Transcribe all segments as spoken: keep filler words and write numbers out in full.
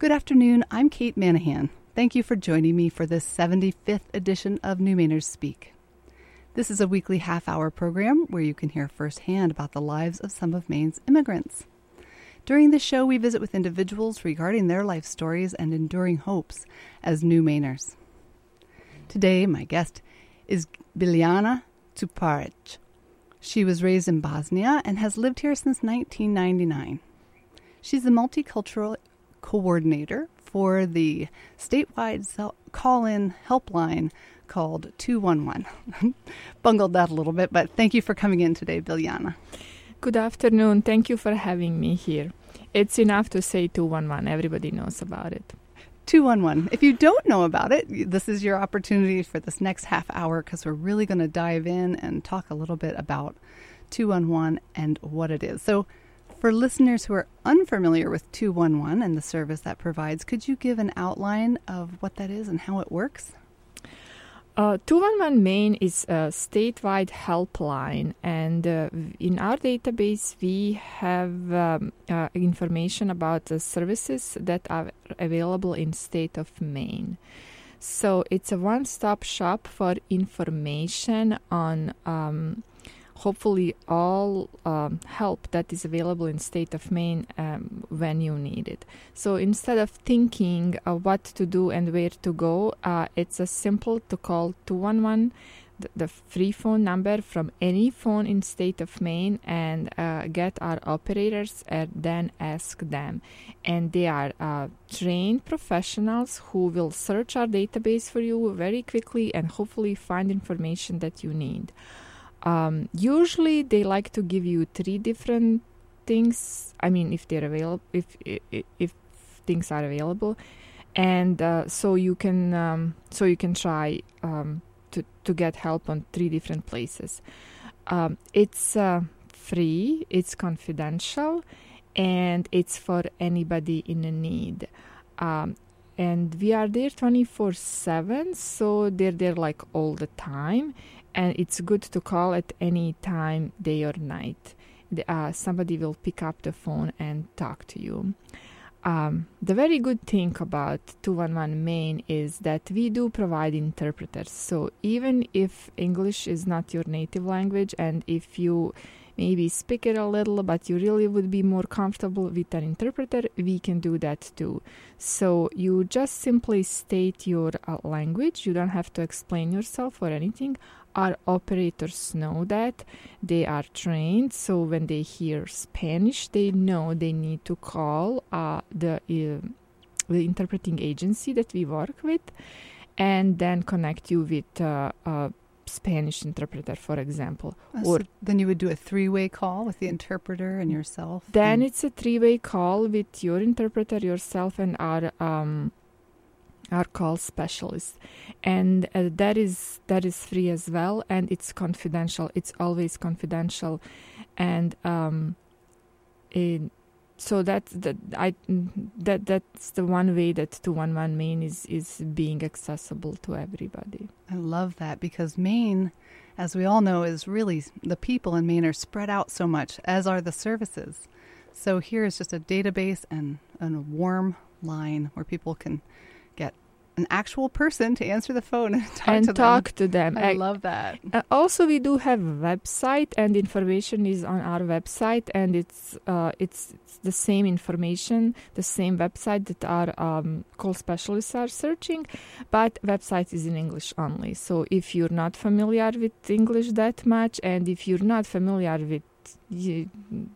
Good afternoon, I'm Kate Manahan. Thank you for joining me for this seventy-fifth edition of New Mainers Speak. This is a weekly half-hour program where you can hear firsthand about the lives of some of Maine's immigrants. During this show, we visit with individuals regarding their life stories and enduring hopes as New Mainers. Today, my guest is Biljana Cuparic. She was raised in Bosnia and has lived here since nineteen ninety-nine. She's the multicultural coordinator for the statewide call-in helpline called two one one. Bungled that a little bit, but thank you for coming in today, Biljana. Good afternoon. Thank you for having me here. It's enough to say two one one. Everybody knows about it. two one one. If you don't know about it, this is your opportunity for this next half hour because we're really going to dive in and talk a little bit about two one one and what it is. So for listeners who are unfamiliar with two one one and the service that provides, could you give an outline of what that is and how it works? Uh, two one one Maine is a statewide helpline, and uh, in our database we have um, uh, information about the services that are available in state of Maine. So it's a one-stop shop for information on um, hopefully all um, help that is available in state of Maine um, when you need it. So instead of thinking of what to do and where to go, uh, it's a simple to call two one one, the, the free phone number from any phone in state of Maine, and uh, get our operators and then ask them. And they are uh, trained professionals who will search our database for you very quickly and hopefully find information that you need. Um, usually they like to give you three different things. I mean, if they're available, if if, if things are available, and uh, so you can um, so you can try um, to to get help on three different places. Um, it's uh, free, it's confidential, and it's for anybody in a need. Um, and we are there twenty-four seven, so they're there like all the time. And it's good to call at any time, day or night. The, uh, somebody will pick up the phone and talk to you. Um, the very good thing about two one one Maine is that we do provide interpreters. So even if English is not your native language, and if you maybe speak it a little, but you really would be more comfortable with an interpreter, we can do that too. So you just simply state your uh, language. You don't have to explain yourself or anything. Our operators know that. They are trained, so when they hear Spanish, they know they need to call uh, the, uh, the interpreting agency that we work with, and then connect you with uh, a Spanish interpreter, for example. Oh, or so then you would do a three-way call with the interpreter and yourself? Then and it's a three-way call with your interpreter, yourself, and our um, our call specialist, and uh, that is that is free as well, and it's confidential. It's always confidential, and um, it, so that that I that that's the one way that two one one Maine is is being accessible to everybody. I love that, because Maine, as we all know, is really, the people in Maine are spread out so much, as are the services. So here is just a database and, and a warm line where people can get an actual person to answer the phone and talk and to talk them. to them. I I, love that. Uh, also, we do have a website, and information is on our website, and it's uh, it's, it's the same information, the same website that our um, call specialists are searching, but website is in English only. So if you're not familiar with English that much, and if you're not familiar with You,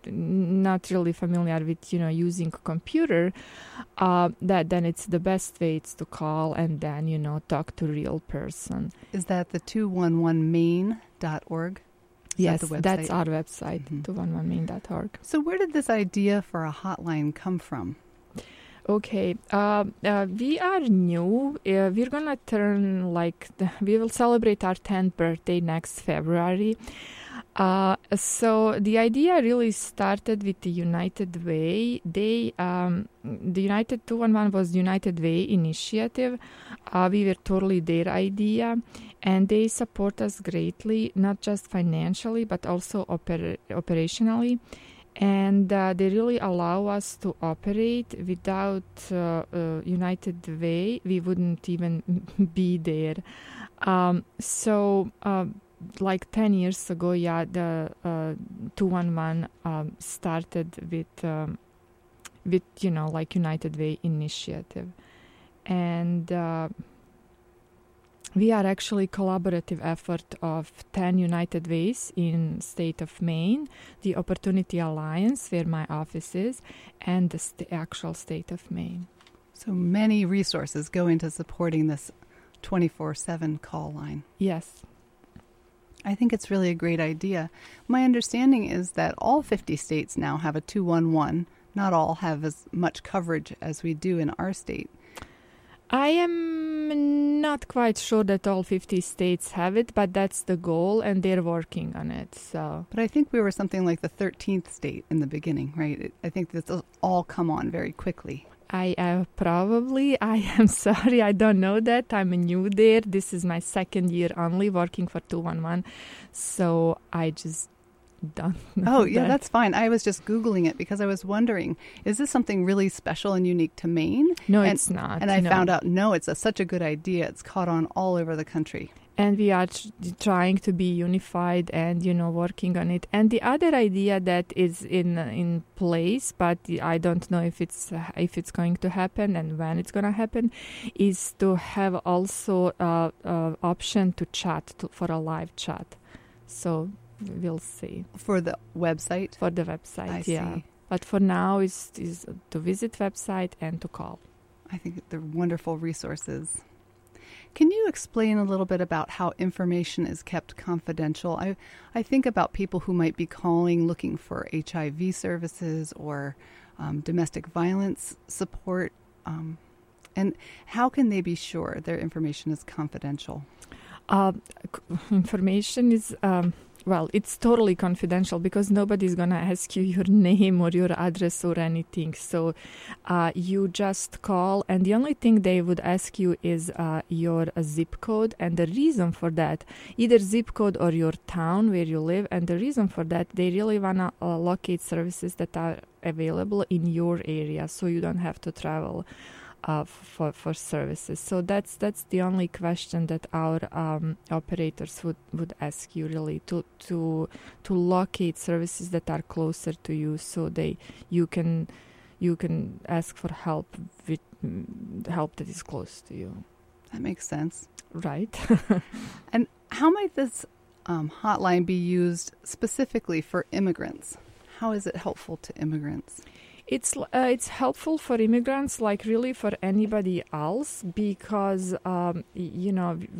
not really familiar with, you know, using a computer, uh, that then it's the best way it's to call and then, you know, talk to a real person. Is that the two one one maine dot org? Yes, that that's our website, mm-hmm. two one one maine dot org. So where did this idea for a hotline come from? Okay, uh, uh, we are new. Uh, we're gonna turn like, the, we will celebrate our tenth birthday next February. Uh, so the idea really started with the United Way. They, um, the United two one one was United Way initiative. Uh, we were totally their idea, and they support us greatly, not just financially, but also oper- operationally. And uh, they really allow us to operate. Without uh, uh, United Way, we wouldn't even be there. Um, so, uh, like ten years ago, yeah, the uh, two one one um, started with, um, with, you know, like United Way initiative. And uh, we are actually collaborative effort of ten United Ways in state of Maine, the Opportunity Alliance, where my office is, and the st- actual state of Maine. So many resources go into supporting this twenty-four seven call line. Yes. I think it's really a great idea. My understanding is that all fifty states now have a two one one. Not all have as much coverage as we do in our state. I am not quite sure that all fifty states have it, but that's the goal, and they're working on it. So, but I think we were something like the thirteenth state in the beginning, right? It, I think this will all come on very quickly. I uh, probably, I am sorry, I don't know that. I'm new there. This is my second year only working for two one one, so I just don't know. Oh, yeah, that. That's fine. I was just Googling it because I was wondering, is this something really special and unique to Maine? No, and, it's not. And I no. found out, no, it's a, such a good idea. It's caught on all over the country. And we are tr- trying to be unified and, you know, working on it. And the other idea that is in uh, in place, but I don't know if it's uh, if it's going to happen and when it's going to happen, is to have also uh, uh, option to chat, to, for a live chat. So we'll see. For the website? For the website, I yeah. see. But for now, is is to visit website and to call. I think they're wonderful resources. Can you explain a little bit about how information is kept confidential? I I think about people who might be calling looking for H I V services or um, domestic violence support. Um, and how can they be sure their information is confidential? Uh, information is... Um, Well, it's totally confidential because nobody's going to ask you your name or your address or anything. So uh, you just call, and the only thing they would ask you is uh, your uh, zip code. And the reason for that, either zip code or your town where you live. And the reason for that, they really want to uh, locate services that are available in your area so you don't have to travel Uh, for for services. So that's that's the only question that our um, operators would, would ask you, really, to to to locate services that are closer to you, so they you can you can ask for help with mm, help that is close to you. That makes sense, right? And how might this um, hotline be used specifically for immigrants? How is it helpful to immigrants? It's uh, it's helpful for immigrants, like really for anybody else, because um, y- you know w-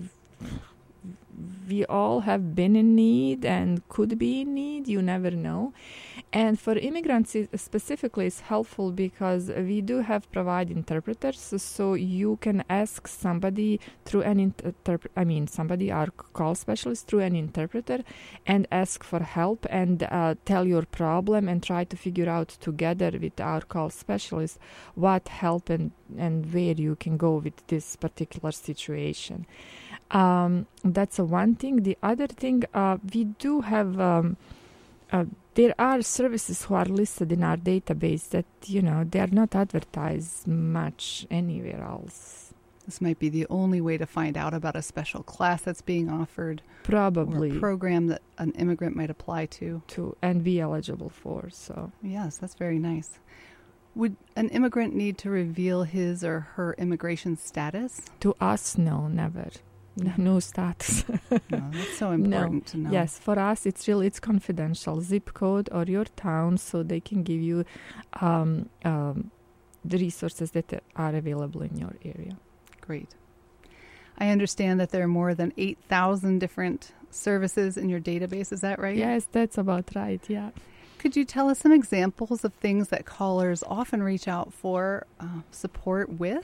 we all have been in need and could be in need. You never know. And for immigrants it specifically, it's helpful because we do have provide interpreters, so you can ask somebody through an interpret. I mean, somebody, our call specialist, through an interpreter, and ask for help and uh, tell your problem and try to figure out together with our call specialist what help and, and where you can go with this particular situation. Um, that's a one thing. The other thing, uh, we do have, um, uh, there are services who are listed in our database that, you know, they are not advertised much anywhere else. This might be the only way to find out about a special class that's being offered. Probably. Or a program that an immigrant might apply to. To and be eligible for, so. Yes, that's very nice. Would an immigrant need to reveal his or her immigration status? To us, no, never. No, no status. No, that's so important no. to know. Yes, for us, it's really it's confidential. Zip code or your town, so they can give you um, um, the resources that are available in your area. Great. I understand that there are more than eight thousand different services in your database. Is that right? Yes, that's about right, yeah. Could you tell us some examples of things that callers often reach out for uh, support with?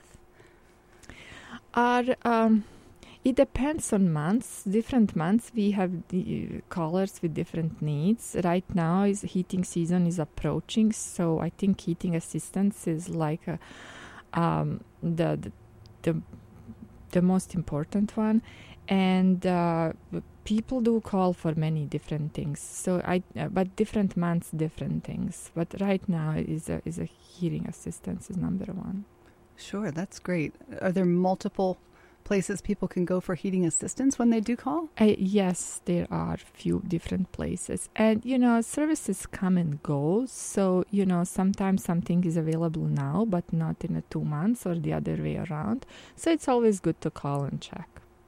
Our, um, it depends on months. Different months we have the callers with different needs. Right now is heating season is approaching, so I think heating assistance is like a, um, the, the the the most important one. And uh, people do call for many different things. So I, uh, but different months, different things. But right now, is a is a hearing assistance is number one. Sure, that's great. Are there multiple places people can go for heating assistance when they do call? Uh, yes, there are few different places. And, you know, services come and go. So, you know, sometimes something is available now, but not in a two months or the other way around. So it's always good to call and check.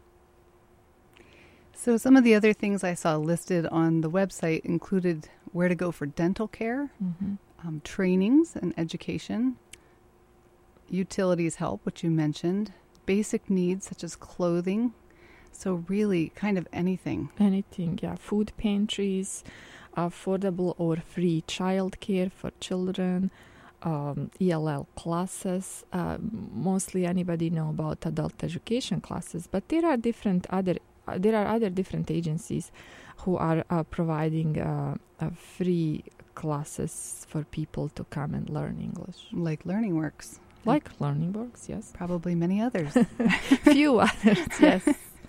So some of the other things I saw listed on the website included where to go for dental care, Mm-hmm. um, trainings and education, utilities help, which you mentioned, basic needs such as clothing. So really kind of anything. Anything, yeah. Food pantries, affordable or free childcare for children, um, E L L classes. Uh, mostly anybody know about adult education classes, but there are different other uh, there are other different agencies who are uh, providing uh, uh, free classes for people to come and learn English. Like LearningWorks. Like Learning Works, yes. Probably many others. Few others, yes.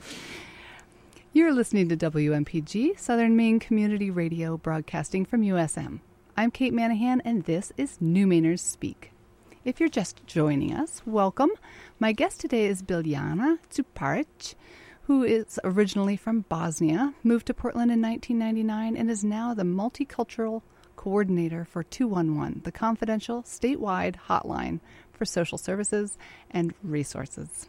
You're listening to W M P G, Southern Maine Community Radio, broadcasting from U S M. I'm Kate Manahan, and this is New Mainers Speak. If you're just joining us, welcome. My guest today is Biljana Cuparic, who is originally from Bosnia, moved to Portland in nineteen ninety-nine, and is now the multicultural coordinator for two one one, the confidential statewide hotline for social services and resources.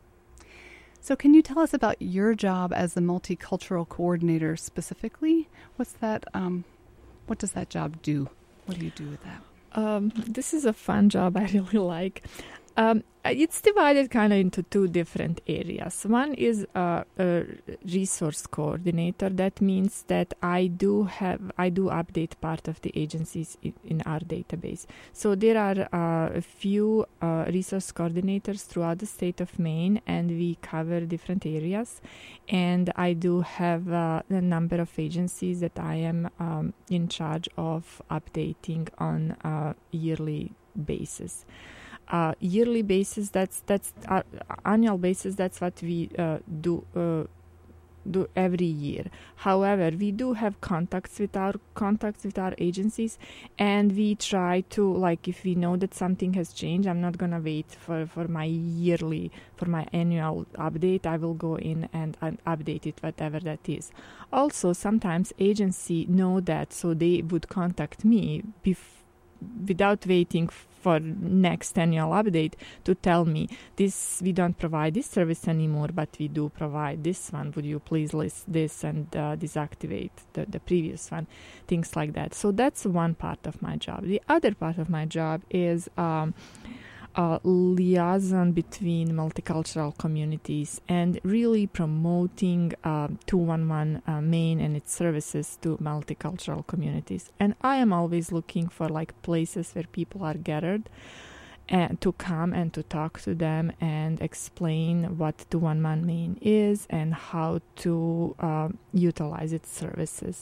So can you tell us about your job as the multicultural coordinator specifically? What's that, um, what does that job do? What do you do with that? Um, this is a fun job I really like. Um, it's divided kind of into two different areas. One is uh, a resource coordinator. That means that I do have, I do update part of the agencies in, in our database. So there are uh, a few uh, resource coordinators throughout the state of Maine, and we cover different areas. And I do have uh, a number of agencies that I am um, in charge of updating on a yearly basis. Uh, yearly basis, that's that's uh, annual basis. That's what we uh, do uh, do every year. However, we do have contacts with our contacts with our agencies, and we try to, like, if we know that something has changed, I'm not gonna wait for, for my yearly for my annual update. I will go in and, and update it, whatever that is. Also, sometimes agency know that, so they would contact me bef- without waiting for next annual update to tell me, this, we don't provide this service anymore, but we do provide this one. Would you please list this and uh, deactivate the, the previous one? Things like that. So that's one part of my job. The other part of my job is um, uh, liaison between multicultural communities and really promoting uh, two one one uh, Maine and its services to multicultural communities. And I am always looking for like places where people are gathered and to come and to talk to them and explain what two one one Maine is and how to uh, utilize its services.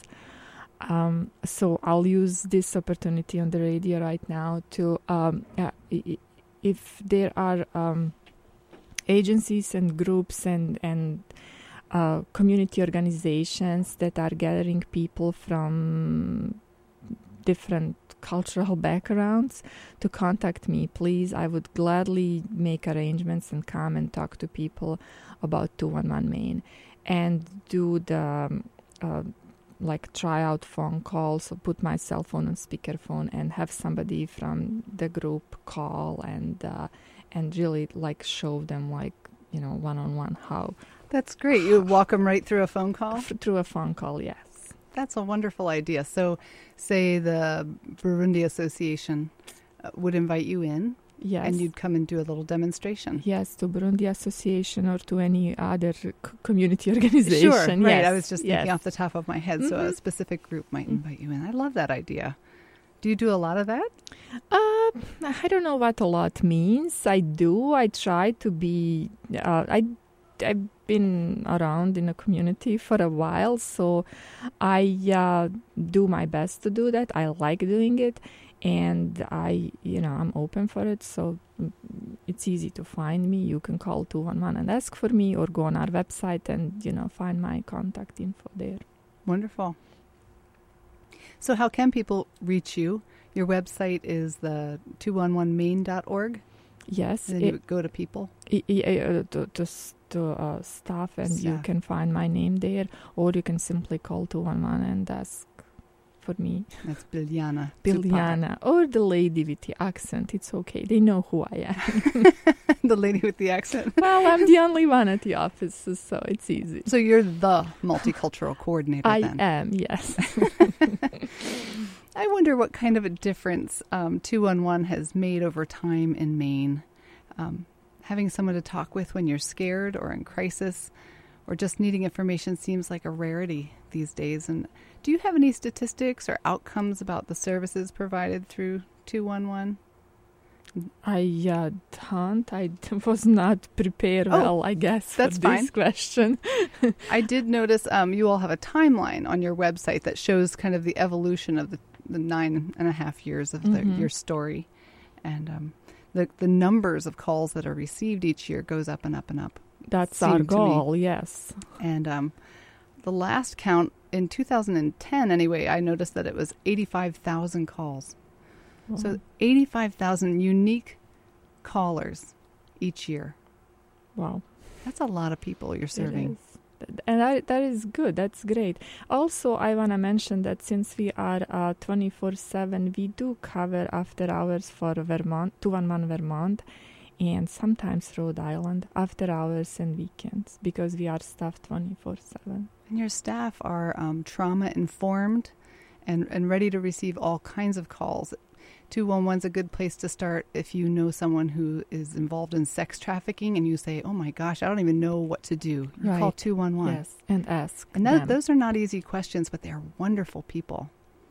Um, so I'll use this opportunity on the radio right now to um, uh, if there are um, agencies and groups and, and uh, community organizations that are gathering people from different cultural backgrounds to contact me, please. I would gladly make arrangements and come and talk to people about two one one Maine and do the uh, like try out phone calls or put my cell phone on speakerphone and have somebody from the group call and uh, and really like show them like, you know, one-on-one how. That's great. You walk them right through a phone call? F- through a phone call, yes. That's a wonderful idea. So say the Burundi Association uh, would invite you in. Yes. And you'd come and do a little demonstration. Yes, to Burundi Association or to any other c- community organization. Sure, right. Yes. I was just thinking yes. off the top of my head. Mm-hmm. So a specific group might Mm-hmm. invite you in. I love that idea. Do you do a lot of that? Uh, I don't know what a lot means. I do. I try to be... Uh, I, I've been around in the community for a while, so I uh, do my best to do that. I like doing it. And I, you know, I'm open for it, so it's easy to find me. You can call two one one and ask for me, or go on our website and, you know, find my contact info there. Wonderful. So how can people reach you? Your website is the two one one maine dot org? Yes. Then it, you would go to people? I, I, uh, to to, to uh, staff, and Yeah. you can find my name there, or you can simply call two one one and ask for me. That's Biljana. Biljana, or the lady with the accent. It's okay. They know who I am. The lady with the accent. Well, I'm the only one at the office, so it's easy. So you're the multicultural coordinator I then? am, yes. I wonder what kind of a difference um, two one one has made over time in Maine. Um, having someone to talk with when you're scared or in crisis or just needing information seems like a rarity these days. And do you have any statistics or outcomes about the services provided through two one one? I uh, don't. I d- was not prepared Oh, well, I guess, for that's this fine. question. I did notice um, you all have a timeline on your website that shows kind of the evolution of the, the nine and a half years of the, Mhm. your story. And um, the, the numbers of calls that are received each year goes up and up and up. That's Seemed our to me. goal, yes. And um, the last count in two thousand ten, anyway, I noticed that it was eighty-five thousand calls. So eighty-five thousand unique callers each year. Wow. That's a lot of people you're serving. It is. Th- And that, that is good. That's great. Also, I want to mention that since we are uh, twenty-four seven, we do cover after hours for Vermont, two one one Vermont, and sometimes Rhode Island, after hours and weekends, because we are staffed twenty-four seven. And your staff are um, trauma informed and, and ready to receive all kinds of calls. two one one's a good place to start if you know someone who is involved in sex trafficking and you say, oh my gosh, I don't even know what to do. You Right. call two one one. Yes, and ask And that, them. those are not easy questions, but they're wonderful people.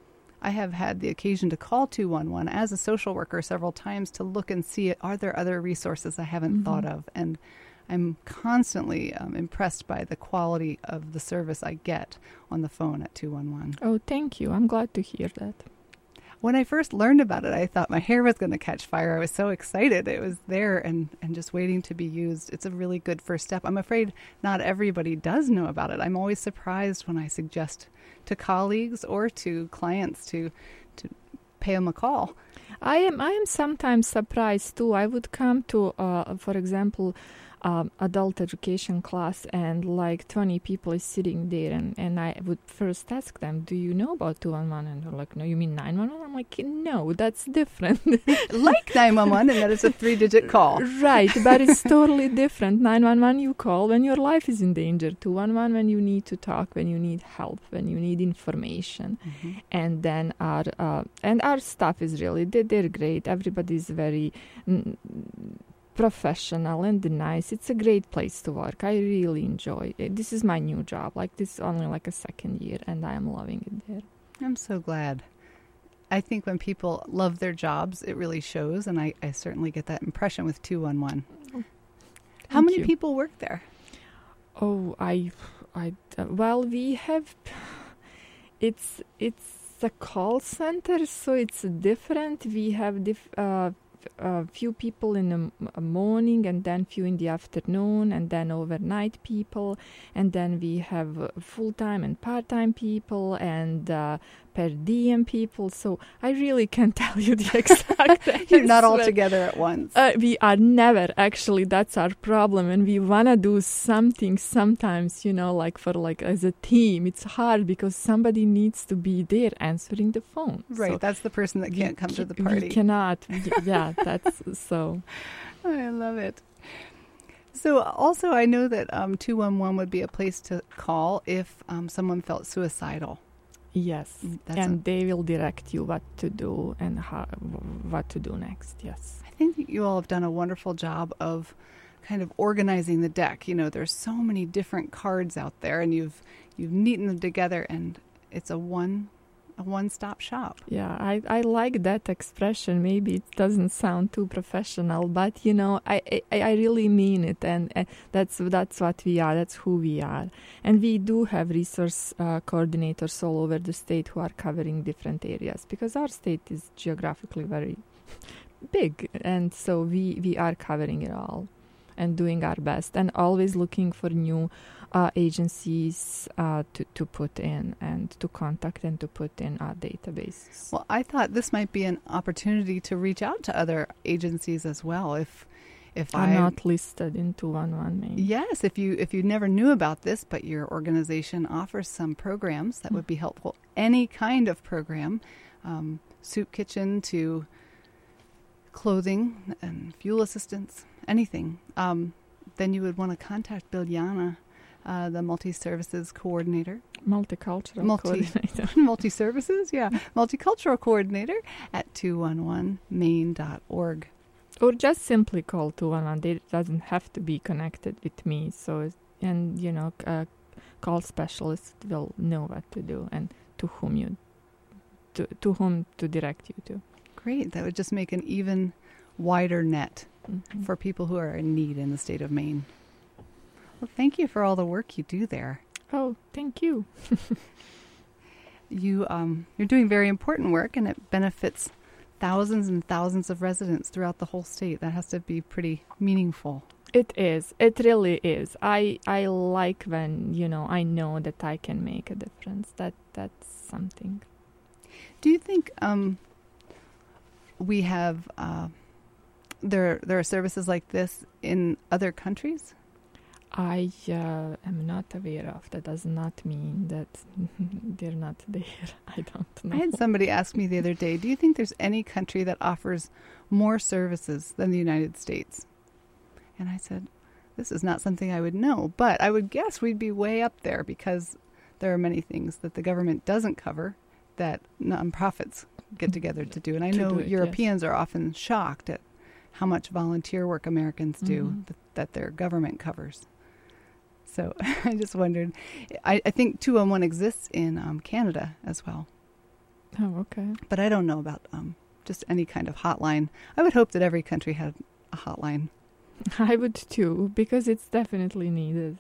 I have had the occasion to call two one one as a social worker several times to look and see, are there other resources I haven't Mhm. thought of? And I'm constantly um, impressed by the quality of the service I get on the phone at two one one. Oh, thank you. I'm glad to hear that. When I first learned about it, I thought my hair was going to catch fire. I was so excited. It was there and, and just waiting to be used. It's a really good first step. I'm afraid not everybody does know about it. I'm always surprised when I suggest to colleagues or to clients to to pay them a call. I am I am sometimes surprised too. I would come to, uh, for example, um, adult education class, and like twenty people is sitting there, and, and I would first ask them, do you know about two one one? And they're like, no, you mean nine one one? I'm like, no, that's different. Like nine one one, and that is a three-digit call. Right, but it's totally different. nine one one you call when your life is in danger. two one one when you need to talk, when you need help, when you need information. Mm-hmm. And then our uh, and our staff is really they, they're great. Everybody's very mm, professional and nice. It's a great place to work. I really enjoy it. This is my new job. Like, this is only like a second year, and I am loving it there. I'm so glad. I think when people love their jobs, it really shows, and I, I certainly get that impression with two one one. Oh, How thank many you. people work there? Oh, I, I, uh, well, we have, it's, it's a call center, so it's different. We have diff, uh, a few people in the m- uh, morning, and then few in the afternoon, and then overnight people, and then we have uh, full-time and part-time people, and uh, per diem people. So I really can't tell you the exact. You're not all but- together at once. Uh, we are never, actually. That's our problem, and we wanna do something sometimes, you know, like for like as a team. It's hard because somebody needs to be there answering the phone. Right, So that's the person that we can't come to ca- the party. We cannot. y- yeah, that's so. I love it. So also I know that um, two one one would be a place to call if um, someone felt suicidal. Yes, Mm, that's and they will direct you what to do and how, what to do next. Yes. I think that you all have done a wonderful job of kind of organizing the deck. You know, there's so many different cards out there, and you've you've neatened them together, and it's a one a one-stop shop. Yeah, I, I like that expression. Maybe it doesn't sound too professional, but you know, I I, I really mean it, and uh, that's that's what we are. That's who we are, and we do have resource uh, coordinators all over the state who are covering different areas because our state is geographically very big, and so we we are covering it all and doing our best, and always looking for new uh, agencies uh, to, to put in and to contact and to put in our databases. Well, I thought this might be an opportunity to reach out to other agencies as well. If if I'm I, not listed in two one one Maine. Yes, if you if you never knew about this, but your organization offers some programs that Mm. would be helpful. Any kind of program, um, soup kitchen to clothing and fuel assistance, anything, um, then you would want to contact Biljana, uh, the multi-services coordinator. Multicultural Multi- coordinator. Multi-services, yeah. Multicultural coordinator at two one one maine dot org. Or just simply call two one one. It doesn't have to be connected with me. So, it's- and you know, uh, call specialists will know what to do and to whom you, to, to whom to direct you to. Great. That would just make an even wider net Mhm. for people who are in need in the state of Maine. Well, thank you for all the work you do there. Oh, thank you. You, um, you're doing very important work, and it benefits thousands and thousands of residents throughout the whole state. That has to be pretty meaningful. It is. It really is. I I like when, you know, I know that I can make a difference. That that's something. Do you think um, we have uh, there there are services like this in other countries? I uh, am not aware of. That does not mean that they're not there. I don't know. I had somebody ask me the other day, do you think there's any country that offers more services than the United States? And I said, this is not something I would know, but I would guess we'd be way up there because there are many things that the government doesn't cover that nonprofits get together to do. And I To know do it, Europeans are often shocked at how much volunteer work Americans do Mhm. that, that their government covers. So I just wondered, I, I think two one one exists in um, Canada as well, Oh, okay. but I don't know about um, just any kind of hotline. I would hope that every country had a hotline. I would too, because it's definitely needed.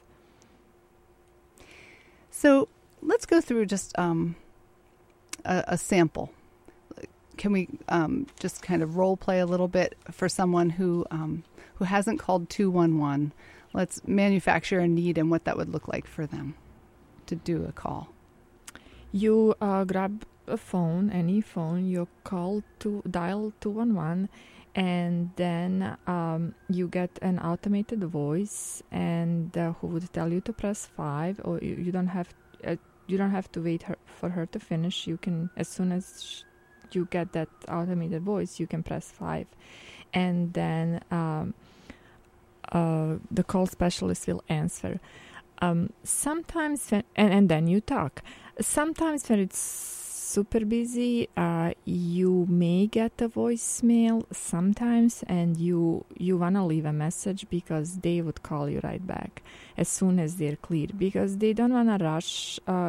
So let's go through just um, a, a sample. Can we um, just kind of role play a little bit for someone who um, who hasn't called two one one? Let's manufacture a need and what that would look like for them to do a call. You uh, grab a phone, any phone, you call to dial two one one, and then um, you get an automated voice, and uh, who would tell you to press five, or you, you don't have uh, you don't have to wait her, for her to finish. You can, as soon as sh- you get that automated voice, you can press five, and then um, uh, the call specialist will answer. Um, sometimes, when, and, and then you talk. Sometimes when it's super busy, uh, you may get a voicemail sometimes, and you you want to leave a message because they would call you right back as soon as they're clear, because they don't want to rush uh,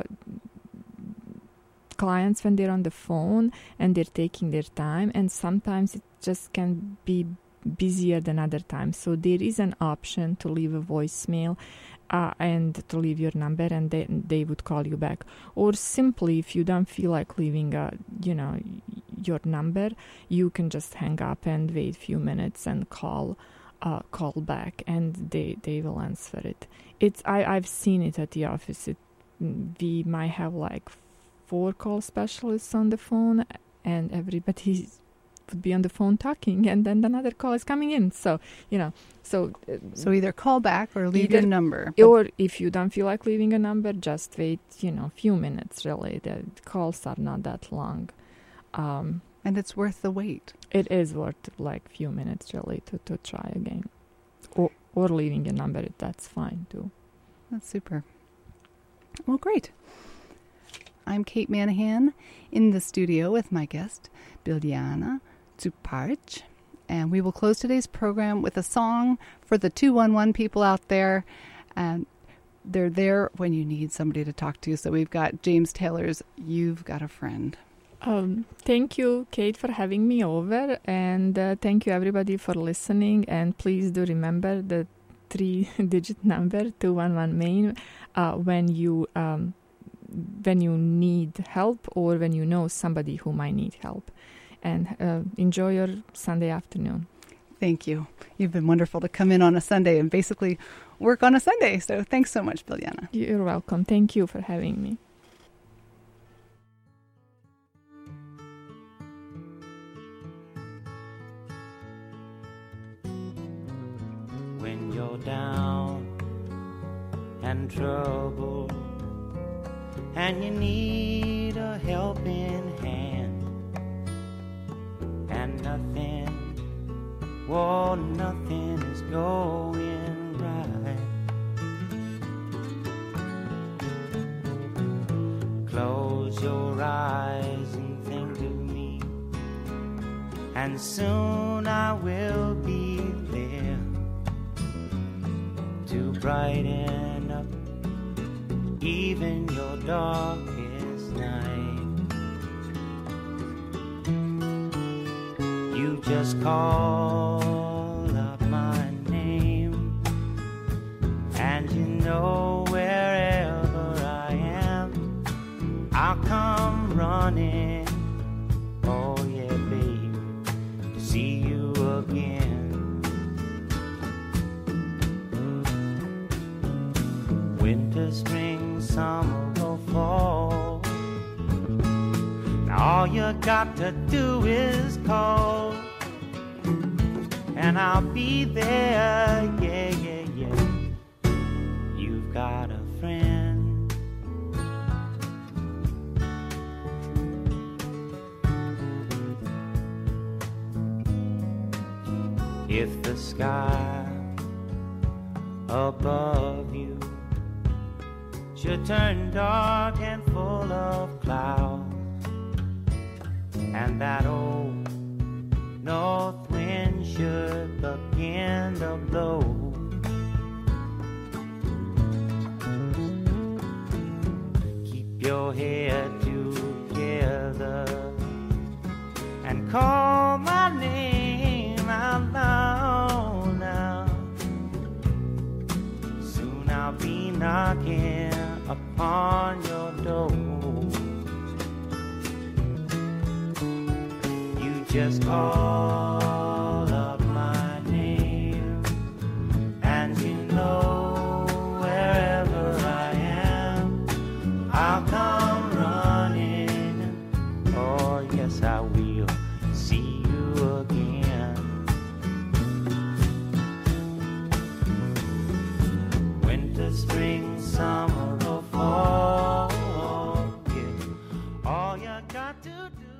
clients when they're on the phone and they're taking their time, and sometimes it just can be busier than other times. So there is an option to leave a voicemail uh, and to leave your number, and they, they would call you back. Or simply, if you don't feel like leaving a, you know, your number, you can just hang up and wait a few minutes and call uh, call back, and they, they will answer it. It's I, I've seen it at the office. It, we might have like four call specialists on the phone, and everybody would be on the phone talking, and then another call is coming in. So, you know, so... Uh, So either call back or leave either, your number. Or if you don't feel like leaving a number, just wait, you know, a few minutes, really. The calls are not that long. Um, and it's worth the wait. It is worth like a few minutes, really, to, to try again. Or, or leaving a number, that's fine, too. That's super. Well, great. I'm Kate Manahan in the studio with my guest, Biljana Zuparc, and we will close today's program with a song for the two one one people out there. And they're there when you need somebody to talk to. So we've got James Taylor's You've Got a Friend. Um, thank you, Kate, for having me over, and uh, thank you, everybody, for listening. And please do remember the three-digit number two one one Maine uh, when you um, when you need help or when you know somebody who might need help. And uh, enjoy your Sunday afternoon. Thank you. You've been wonderful to come in on a Sunday and basically work on a Sunday. So thanks so much, Biljana. You're welcome. Thank you for having me. When you're down and troubled and you need a helping hand and nothing, whoa, nothing is going right. Close your eyes and think of me, and soon I will be there to brighten up even your darkest night. You just call up my name, and you know wherever I am, I'll come running. Oh yeah, babe, to see you again. Winter, spring, summer, or fall, now all you got to do is call, and I'll be there, yeah, yeah, yeah. You've got a friend. If the sky above you should turn dark and full of clouds, and that old north wind should begin to blow, keep your head together and call my name out loud now. Soon I'll be knocking upon your door. You just call up my name, and you know wherever I am, I'll come running. Oh yes, I will see you again. Winter, spring, summer, or fall, yeah, all you got to do